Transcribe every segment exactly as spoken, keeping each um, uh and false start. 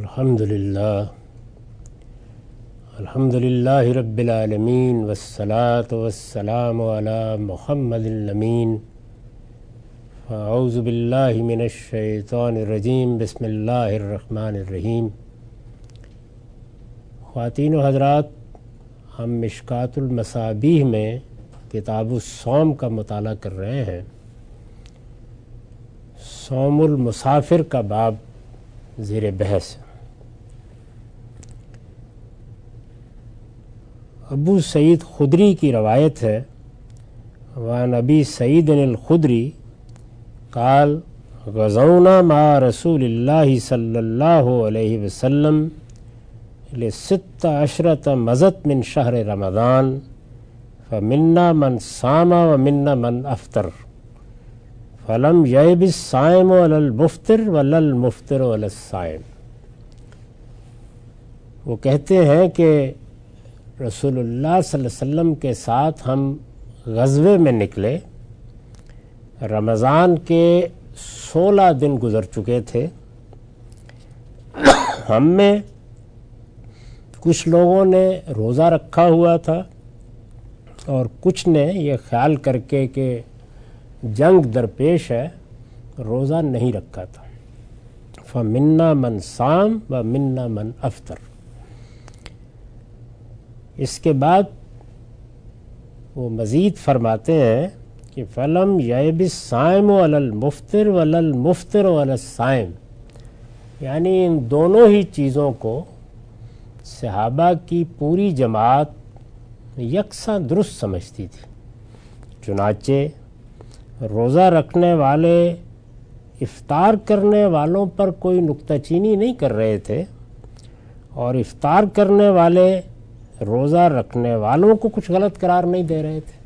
الحمدللہ الحمدللہ رب العالمین والصلاة والسلام علی محمد الامین اعوذ باللہ من الشیطان الرجیم بسم اللہ الرحمن الرحیم۔ خواتین و حضرات، ہم مشکات المصابیح میں کتاب الصوم کا مطالعہ کر رہے ہیں۔ صوم المسافر کا باب زیر بحث۔ ابو سعید خدری کی روایت ہے، وعن ابی سعید الخدری قال غزونا مع رسول اللہ صلی اللہ علیہ وسلم لست عشرۃ مضت من شہر رمضان فمنا من صام ومنا من افطر فلم یعب الصائم ولا المفطر ولا المفطر ولا الصائم۔ وہ کہتے ہیں کہ رسول اللہ صلی اللہ علیہ وسلم کے ساتھ ہم غزوے میں نکلے، رمضان کے سولہ دن گزر چکے تھے۔ ہم میں کچھ لوگوں نے روزہ رکھا ہوا تھا اور کچھ نے یہ خیال کر کے کہ جنگ درپیش ہے روزہ نہیں رکھا تھا۔ فمنا من صام و منا من افطر۔ اس کے بعد وہ مزید فرماتے ہیں کہ فلم یعب الصائم علی المفطر ولا المفطر علی الصائم، یعنی ان دونوں ہی چیزوں کو صحابہ کی پوری جماعت یکساں درست سمجھتی تھی۔ چنانچہ روزہ رکھنے والے افطار کرنے والوں پر کوئی نکتہ چینی نہیں کر رہے تھے اور افطار کرنے والے روزہ رکھنے والوں کو کچھ غلط قرار نہیں دے رہے تھے۔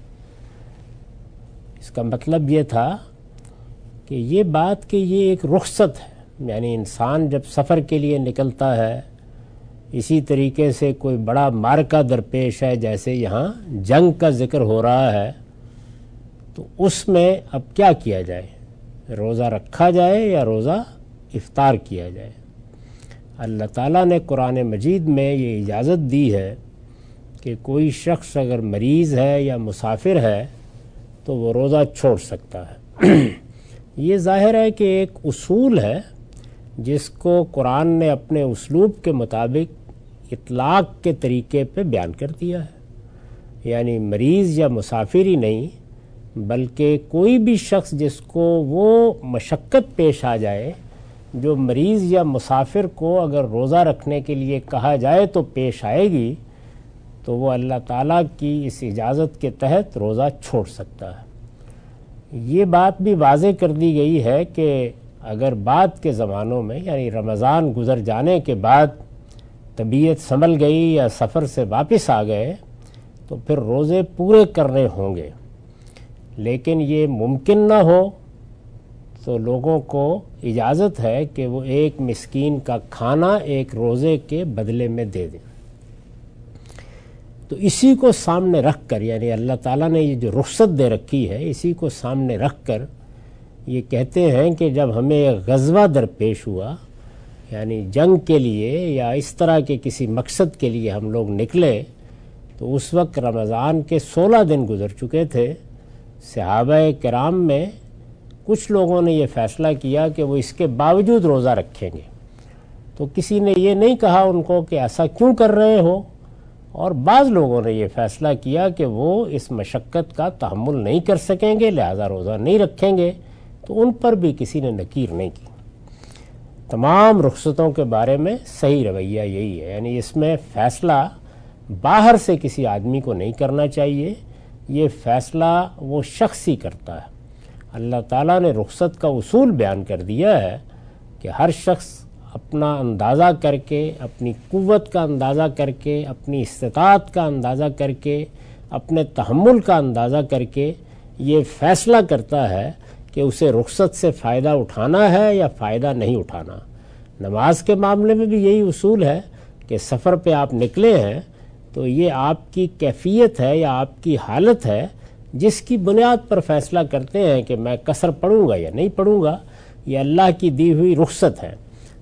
اس کا مطلب یہ تھا کہ یہ بات کہ یہ ایک رخصت ہے، یعنی انسان جب سفر کے لیے نکلتا ہے، اسی طریقے سے کوئی بڑا معرکہ درپیش ہے، جیسے یہاں جنگ کا ذکر ہو رہا ہے، تو اس میں اب کیا کیا جائے، روزہ رکھا جائے یا روزہ افطار کیا جائے۔ اللہ تعالیٰ نے قرآن مجید میں یہ اجازت دی ہے کہ کوئی شخص اگر مریض ہے یا مسافر ہے تو وہ روزہ چھوڑ سکتا ہے۔ یہ ظاہر ہے کہ ایک اصول ہے جس کو قرآن نے اپنے اسلوب کے مطابق اطلاق کے طریقے پہ بیان کر دیا ہے، یعنی مریض یا مسافر ہی نہیں بلکہ کوئی بھی شخص جس کو وہ مشقت پیش آ جائے، جو مریض یا مسافر کو اگر روزہ رکھنے کے لیے کہا جائے تو پیش آئے گی، تو وہ اللہ تعالیٰ کی اس اجازت کے تحت روزہ چھوڑ سکتا ہے۔ یہ بات بھی واضح کر دی گئی ہے کہ اگر بعد کے زمانوں میں، یعنی رمضان گزر جانے کے بعد طبیعت سنبھل گئی یا سفر سے واپس آ گئے تو پھر روزے پورے کرنے ہوں گے، لیکن یہ ممکن نہ ہو تو لوگوں کو اجازت ہے کہ وہ ایک مسکین کا کھانا ایک روزے کے بدلے میں دے دیں۔ تو اسی کو سامنے رکھ کر، یعنی اللہ تعالیٰ نے یہ جو رخصت دے رکھی ہے، اسی کو سامنے رکھ کر یہ کہتے ہیں کہ جب ہمیں ایک غزوہ درپیش ہوا، یعنی جنگ کے لیے یا اس طرح کے کسی مقصد کے لیے ہم لوگ نکلے، تو اس وقت رمضان کے سولہ دن گزر چکے تھے۔ صحابہ کرام میں کچھ لوگوں نے یہ فیصلہ کیا کہ وہ اس کے باوجود روزہ رکھیں گے، تو کسی نے یہ نہیں کہا ان کو کہ ایسا کیوں کر رہے ہو، اور بعض لوگوں نے یہ فیصلہ کیا کہ وہ اس مشقت کا تحمل نہیں کر سکیں گے لہذا روزہ نہیں رکھیں گے، تو ان پر بھی کسی نے نکیر نہیں کی۔ تمام رخصتوں کے بارے میں صحیح رویہ یہی ہے، یعنی اس میں فیصلہ باہر سے کسی آدمی کو نہیں کرنا چاہیے، یہ فیصلہ وہ شخص ہی کرتا ہے۔ اللہ تعالیٰ نے رخصت کا اصول بیان کر دیا ہے کہ ہر شخص اپنا اندازہ کر کے، اپنی قوت کا اندازہ کر کے، اپنی استطاعت کا اندازہ کر کے، اپنے تحمل کا اندازہ کر کے یہ فیصلہ کرتا ہے کہ اسے رخصت سے فائدہ اٹھانا ہے یا فائدہ نہیں اٹھانا۔ نماز کے معاملے میں بھی یہی اصول ہے کہ سفر پہ آپ نکلے ہیں تو یہ آپ کی کیفیت ہے یا آپ کی حالت ہے جس کی بنیاد پر فیصلہ کرتے ہیں کہ میں قصر پڑھوں گا یا نہیں پڑھوں گا۔ یہ اللہ کی دی ہوئی رخصت ہے۔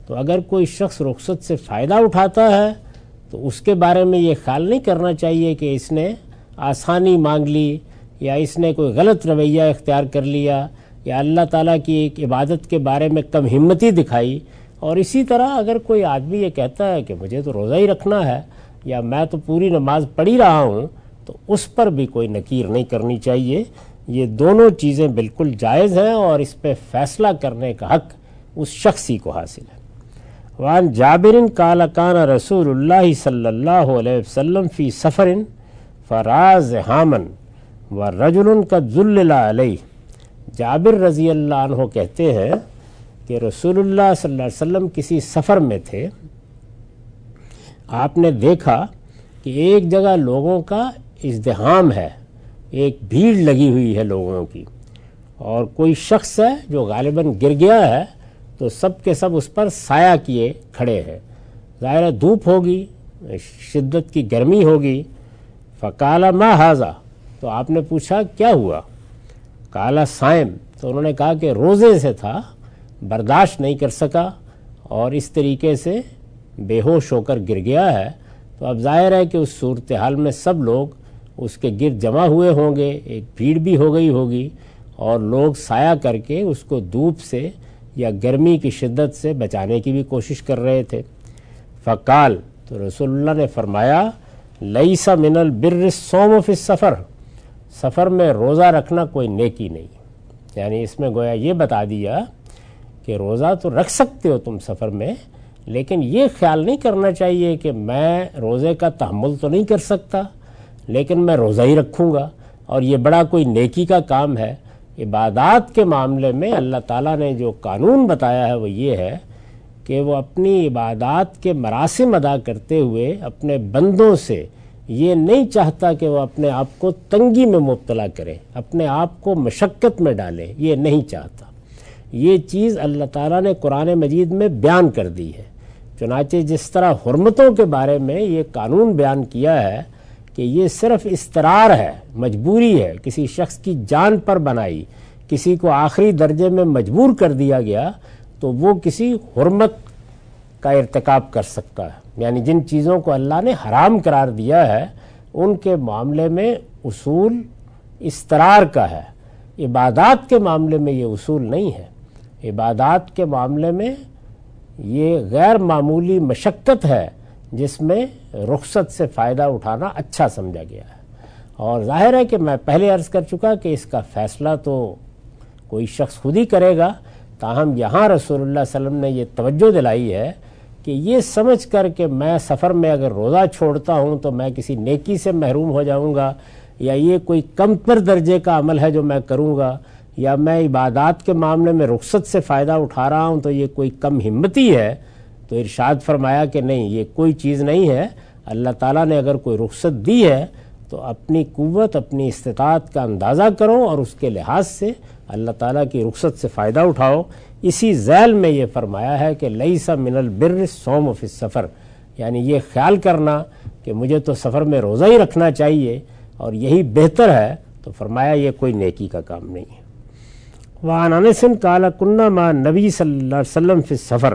تو اگر کوئی شخص رخصت سے فائدہ اٹھاتا ہے تو اس کے بارے میں یہ خیال نہیں کرنا چاہیے کہ اس نے آسانی مانگ لی یا اس نے کوئی غلط رویہ اختیار کر لیا یا اللہ تعالیٰ کی ایک عبادت کے بارے میں کم ہمتی دکھائی. اور اسی طرح اگر کوئی آدمی یہ کہتا ہے کہ مجھے تو روزہ ہی رکھنا ہے یا میں تو پوری نماز پڑھی رہا ہوں، تو اس پر بھی کوئی نکیر نہیں کرنی چاہیے. یہ دونوں چیزیں بالکل جائز ہیں اور اس پہ فیصلہ کرنے کا حق اس شخصی کو حاصل ہے. وعن جابر قال کان رسول اللہ صلی اللہ علیہ وسلم فی سفر فراز حامن ورجل قد ذلل علیہ. جابر رضی اللہ عنہ کہتے ہیں کہ رسول اللہ صلی اللہ علیہ وسلم کسی سفر میں تھے. آپ نے دیکھا کہ ایک جگہ لوگوں کا ازدحام ہے، ایک بھیڑ لگی ہوئی ہے لوگوں کی، اور کوئی شخص ہے جو غالباً گر گیا ہے تو سب کے سب اس پر سایہ کیے کھڑے ہیں. ظاہر دھوپ ہوگی، شدت کی گرمی ہوگی. فقال ما ھذا، تو آپ نے پوچھا کیا ہوا؟ قال صائم، تو انہوں نے کہا کہ روزے سے تھا، برداشت نہیں کر سکا اور اس طریقے سے بے ہوش ہو کر گر گیا ہے. تو اب ظاہر ہے کہ اس صورتحال میں سب لوگ اس کے گرد جمع ہوئے ہوں گے، ایک بھیڑ بھی ہو گئی ہوگی اور لوگ سایہ کر کے اس کو دھوپ سے یا گرمی کی شدت سے بچانے کی بھی کوشش کر رہے تھے. فقال، تو رسول اللہ نے فرمایا لیس من البر الصوم فی السفر، سفر میں روزہ رکھنا کوئی نیکی نہیں. یعنی اس میں گویا یہ بتا دیا کہ روزہ تو رکھ سکتے ہو تم سفر میں، لیکن یہ خیال نہیں کرنا چاہیے کہ میں روزے کا تحمل تو نہیں کر سکتا لیکن میں روزہ ہی رکھوں گا اور یہ بڑا کوئی نیکی کا کام ہے. عبادات کے معاملے میں اللہ تعالیٰ نے جو قانون بتایا ہے وہ یہ ہے کہ وہ اپنی عبادات کے مراسم ادا کرتے ہوئے اپنے بندوں سے یہ نہیں چاہتا کہ وہ اپنے آپ کو تنگی میں مبتلا کرے، اپنے آپ کو مشقت میں ڈالے، یہ نہیں چاہتا. یہ چیز اللہ تعالیٰ نے قرآن مجید میں بیان کر دی ہے. چنانچہ جس طرح حرمتوں کے بارے میں یہ قانون بیان کیا ہے کہ یہ صرف اضطرار ہے، مجبوری ہے، کسی شخص کی جان پر بنائی، کسی کو آخری درجے میں مجبور کر دیا گیا تو وہ کسی حرمت کا ارتکاب کر سکتا ہے. یعنی جن چیزوں کو اللہ نے حرام قرار دیا ہے ان کے معاملے میں اصول اضطرار کا ہے. عبادات کے معاملے میں یہ اصول نہیں ہے. عبادات کے معاملے میں یہ غیر معمولی مشقت ہے جس میں رخصت سے فائدہ اٹھانا اچھا سمجھا گیا ہے. اور ظاہر ہے کہ میں پہلے عرض کر چکا کہ اس کا فیصلہ تو کوئی شخص خود ہی کرے گا، تاہم یہاں رسول اللہ صلی اللہ علیہ وسلم نے یہ توجہ دلائی ہے کہ یہ سمجھ کر کہ میں سفر میں اگر روزہ چھوڑتا ہوں تو میں کسی نیکی سے محروم ہو جاؤں گا یا یہ کوئی کم تر درجے کا عمل ہے جو میں کروں گا یا میں عبادات کے معاملے میں رخصت سے فائدہ اٹھا رہا ہوں تو یہ کوئی کم ہمتی ہے. تو ارشاد فرمایا کہ نہیں، یہ کوئی چیز نہیں ہے. اللہ تعالیٰ نے اگر کوئی رخصت دی ہے تو اپنی قوت، اپنی استطاعت کا اندازہ کرو اور اس کے لحاظ سے اللہ تعالیٰ کی رخصت سے فائدہ اٹھاؤ. اسی ذیل میں یہ فرمایا ہے کہ لیس من البر الصوم فی السفر، یعنی یہ خیال کرنا کہ مجھے تو سفر میں روزہ ہی رکھنا چاہیے اور یہی بہتر ہے، تو فرمایا یہ کوئی نیکی کا کام نہیں ہے. وعن انس قال کنا مع نبی صلی اللہ علیہ وسلم فی السفر،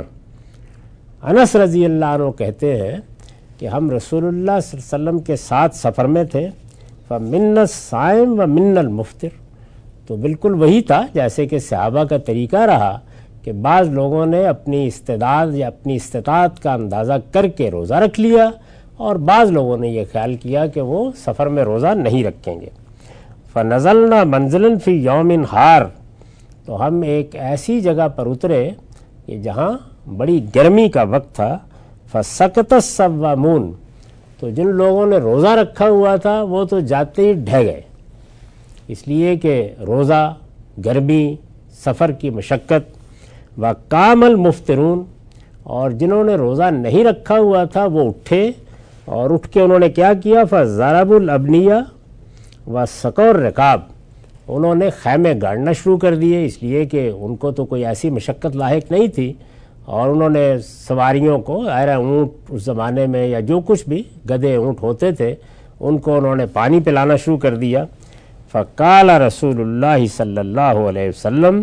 انس رضی اللہ عنہ کہتے ہیں کہ ہم رسول اللہ صلی اللہ علیہ وسلم کے ساتھ سفر میں تھے. فمن الصائم ومن المفطر، تو بالکل وہی تھا جیسے کہ صحابہ کا طریقہ رہا کہ بعض لوگوں نے اپنی استعداد یا اپنی استطاعت کا اندازہ کر کے روزہ رکھ لیا اور بعض لوگوں نے یہ خیال کیا کہ وہ سفر میں روزہ نہیں رکھیں گے. فنزلنا منزلا فی یوم حار، تو ہم ایک ایسی جگہ پر اترے کہ جہاں بڑی گرمی کا وقت تھا. فسکت الصوامون، تو جن لوگوں نے روزہ رکھا ہوا تھا وہ تو جاتے ہی ڈھہ گئے، اس لیے کہ روزہ، گرمی، سفر کی مشقت. وقام المفطرون، اور جنہوں نے روزہ نہیں رکھا ہوا تھا وہ اٹھے اور اٹھ کے انہوں نے کیا کیا؟ فضربوا الابنیہ وسقوا الرکاب، انہوں نے خیمے گاڑنا شروع کر دیے، اس لیے کہ ان کو تو کوئی ایسی مشقت لاحق نہیں تھی، اور انہوں نے سواریوں کو، ظاہر اونٹ اس زمانے میں یا جو کچھ بھی گدھے اونٹ ہوتے تھے ان کو انہوں نے پانی پلانا شروع کر دیا. فقال رسول اللہ صلی اللہ علیہ وسلم،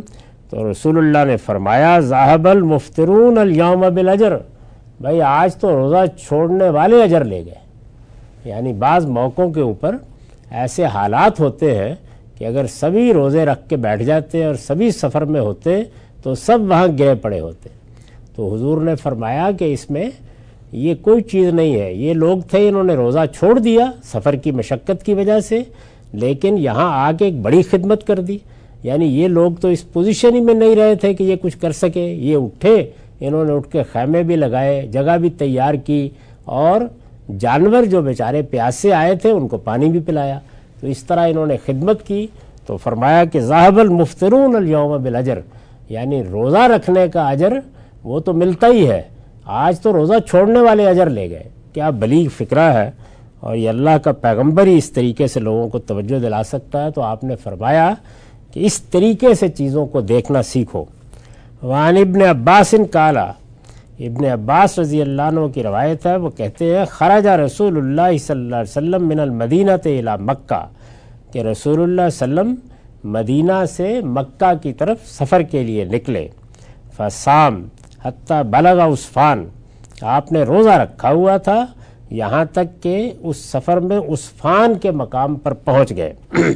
تو رسول اللہ نے فرمایا ذاہب المفطرون الیوم بالاجر، بھائی آج تو روزہ چھوڑنے والے اجر لے گئے۔ یعنی بعض موقعوں کے اوپر ایسے حالات ہوتے ہیں کہ اگر سبھی روزے رکھ کے بیٹھ جاتے اور سبھی سفر میں ہوتے تو سب وہاں گرے پڑے ہوتے۔ تو حضور نے فرمایا کہ اس میں یہ کوئی چیز نہیں ہے، یہ لوگ تھے انہوں نے روزہ چھوڑ دیا سفر کی مشقت کی وجہ سے، لیکن یہاں آ کے ایک بڑی خدمت کر دی۔ یعنی یہ لوگ تو اس پوزیشن ہی میں نہیں رہے تھے کہ یہ کچھ کر سکے، یہ اٹھے، انہوں نے اٹھ کے خیمے بھی لگائے، جگہ بھی تیار کی، اور جانور جو بیچارے پیاسے آئے تھے ان کو پانی بھی پلایا۔ تو اس طرح انہوں نے خدمت کی۔ تو فرمایا کہ ذاہب المفطرون الیوم بالاجر، یعنی روزہ رکھنے کا اجر وہ تو ملتا ہی ہے، آج تو روزہ چھوڑنے والے اجر لے گئے۔ کیا بلیغ فکرہ ہے، اور یہ اللہ کا پیغمبر ہی اس طریقے سے لوگوں کو توجہ دلا سکتا ہے۔ تو آپ نے فرمایا کہ اس طریقے سے چیزوں کو دیکھنا سیکھو۔ وعن ابن عباس قالا، ابن عباس رضی اللہ عنہ کی روایت ہے، وہ کہتے ہیں خرج رسول اللہ صلی اللہ علیہ وسلم من المدینہ الی مکہ، کہ رسول اللہ صلی اللہ علیہ وسلم مدینہ سے مکہ کی طرف سفر کے لیے نکلے۔ فصام حتی بلغ عصفان، آپ نے روزہ رکھا ہوا تھا یہاں تک کہ اس سفر میں عصفان کے مقام پر پہنچ گئے۔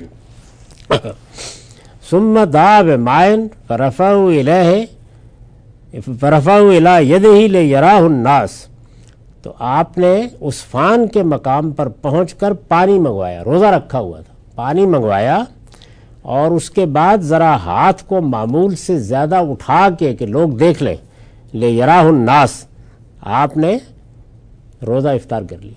ثم دعا بماء فرفعه الیہ فرفعه الی یدہ لیراہ الناس، تو آپ نے عصفان کے مقام پر پہنچ کر پانی منگوایا، روزہ رکھا ہوا تھا، پانی منگوایا، اور اس کے بعد ذرا ہاتھ کو معمول سے زیادہ اٹھا کے کہ لوگ دیکھ لیں، لیراہ الناس، آپ نے روزہ افطار کر لی۔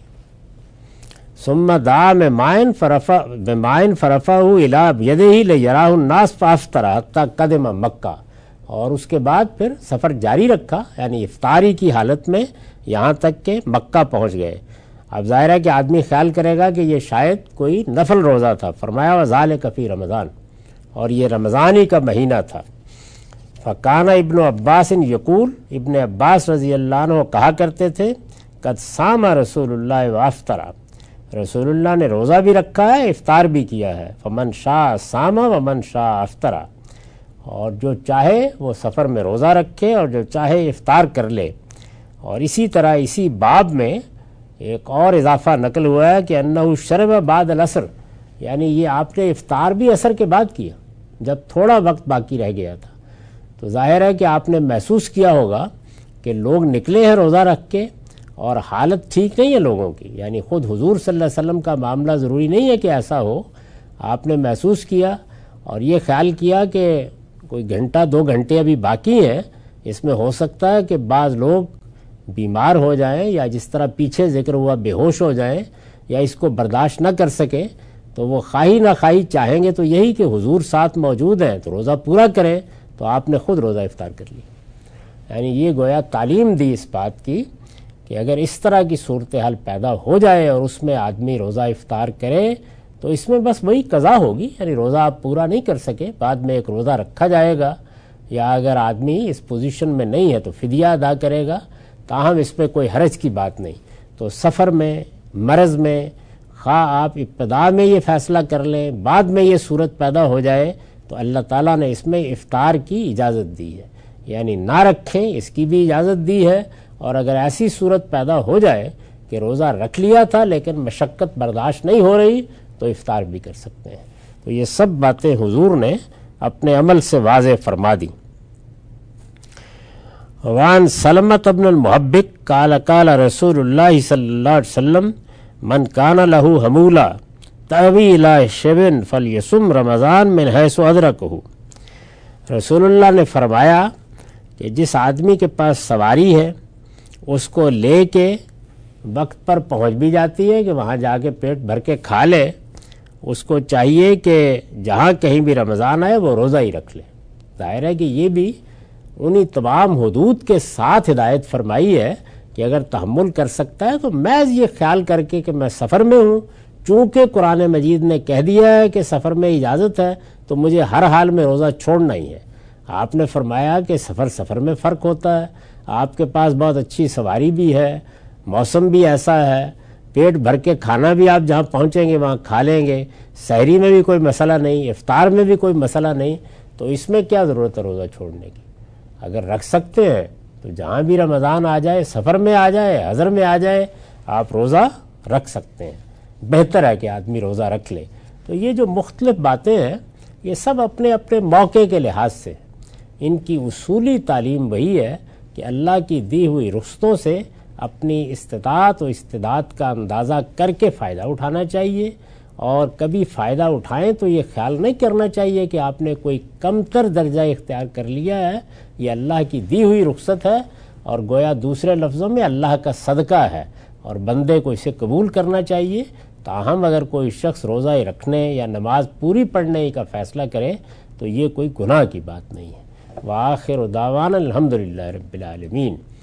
ثم دعا بماء فرفع بماء فرفعه الی یدہ لیراہ الناس فافطر حتی قدم مکہ، اور اس کے بعد پھر سفر جاری رکھا، یعنی افطاری کی حالت میں یہاں تک کہ مکہ پہنچ گئے۔ اب ظاہر ہے کہ آدمی خیال کرے گا کہ یہ شاید کوئی نفل روزہ تھا، فرمایا وذالک فی رمضان، اور یہ رمضان ہی کا مہینہ تھا۔ فکان ابن عباس یقول، ابن عباس رضی اللہ عنہ کہا کرتے تھے قد صام رسول اللہ وافطر، رسول اللہ نے روزہ بھی رکھا ہے افطار بھی کیا ہے، فمن شاء صام ومن شاء افطر، اور جو چاہے وہ سفر میں روزہ رکھے اور جو چاہے افطار کر لے۔ اور اسی طرح اسی باب میں ایک اور اضافہ نقل ہوا ہے کہ انہ شرب بعد العصر، یعنی یہ آپ نے افطار بھی عصر کے بعد کیا جب تھوڑا وقت باقی رہ گیا تھا۔ تو ظاہر ہے کہ آپ نے محسوس کیا ہوگا کہ لوگ نکلے ہیں روزہ رکھ کے اور حالت ٹھیک نہیں ہے لوگوں کی، یعنی خود حضور صلی اللہ علیہ وسلم کا معاملہ ضروری نہیں ہے کہ ایسا ہو، آپ نے محسوس کیا اور یہ خیال کیا کہ کوئی گھنٹہ دو گھنٹے ابھی باقی ہیں، اس میں ہو سکتا ہے کہ بعض لوگ بیمار ہو جائیں یا جس طرح پیچھے ذکر ہوا بے ہوش ہو جائیں یا اس کو برداشت نہ کر سکیں، تو وہ خواہی نہ خواہی چاہیں گے تو یہی کہ حضور ساتھ موجود ہیں تو روزہ پورا کریں، تو آپ نے خود روزہ افطار کر لی۔ یعنی یہ گویا تعلیم دی اس بات کی کہ اگر اس طرح کی صورتحال پیدا ہو جائے اور اس میں آدمی روزہ افطار کرے تو اس میں بس وہی قضا ہوگی، یعنی روزہ آپ پورا نہیں کر سکے، بعد میں ایک روزہ رکھا جائے گا، یا اگر آدمی اس پوزیشن میں نہیں ہے تو فدیہ ادا کرے گا، تاہم اس میں کوئی حرج کی بات نہیں۔ تو سفر میں، مرض میں، خواہ آپ ابتدا میں یہ فیصلہ کر لیں، بعد میں یہ صورت پیدا ہو جائے تو اللہ تعالیٰ نے اس میں افطار کی اجازت دی ہے، یعنی نہ رکھیں اس کی بھی اجازت دی ہے، اور اگر ایسی صورت پیدا ہو جائے کہ روزہ رکھ لیا تھا لیکن مشقت برداشت نہیں ہو رہی تو افطار بھی کر سکتے ہیں۔ تو یہ سب باتیں حضور نے اپنے عمل سے واضح فرما دی۔ وعن سلمۃ بن المحبک قال قال رسول اللہ صلی اللہ علیہ وسلم من کان لہ حمولہ تأوی الی شبن فلیصم رمضان من حیث ادرکہ، رسول اللہ نے فرمایا کہ جس آدمی کے پاس سواری ہے اس کو لے کے وقت پر پہنچ بھی جاتی ہے کہ وہاں جا کے پیٹ بھر کے کھا لے، اس کو چاہیے کہ جہاں کہیں بھی رمضان آئے وہ روزہ ہی رکھ لے۔ ظاہر ہے کہ یہ بھی انہی تمام حدود کے ساتھ ہدایت فرمائی ہے کہ اگر تحمل کر سکتا ہے تو محض یہ خیال کر کے کہ میں سفر میں ہوں، چونکہ قرآن مجید نے کہہ دیا ہے کہ سفر میں اجازت ہے تو مجھے ہر حال میں روزہ چھوڑنا ہی ہے۔ آپ نے فرمایا کہ سفر سفر میں فرق ہوتا ہے، آپ کے پاس بہت اچھی سواری بھی ہے، موسم بھی ایسا ہے، پیٹ بھر کے کھانا بھی آپ جہاں پہنچیں گے وہاں کھا لیں گے، سحری میں بھی کوئی مسئلہ نہیں، افطار میں بھی کوئی مسئلہ نہیں، تو اس میں کیا ضرورت ہے روزہ چھوڑنے کی؟ اگر رکھ سکتے ہیں تو جہاں بھی رمضان آ جائے، سفر میں آ جائے، حضر میں آ جائے، آپ روزہ رکھ سکتے ہیں، بہتر ہے کہ آدمی روزہ رکھ لے۔ تو یہ جو مختلف باتیں ہیں یہ سب اپنے اپنے موقع کے لحاظ سے، ان کی اصولی تعلیم وہی ہے کہ اللہ کی دی ہوئی رخصتوں سے اپنی استطاعت و استعداد کا اندازہ کر کے فائدہ اٹھانا چاہیے، اور کبھی فائدہ اٹھائیں تو یہ خیال نہیں کرنا چاہیے کہ آپ نے کوئی کمتر درجہ اختیار کر لیا ہے، یہ اللہ کی دی ہوئی رخصت ہے، اور گویا دوسرے لفظوں میں اللہ کا صدقہ ہے، اور بندے کو اسے قبول کرنا چاہیے۔ تاہم اگر کوئی شخص روزہ رکھنے یا نماز پوری پڑھنے کا فیصلہ کرے تو یہ کوئی گناہ کی بات نہیں ہے۔ وآخر دعوانا الحمدللہ رب العالمین۔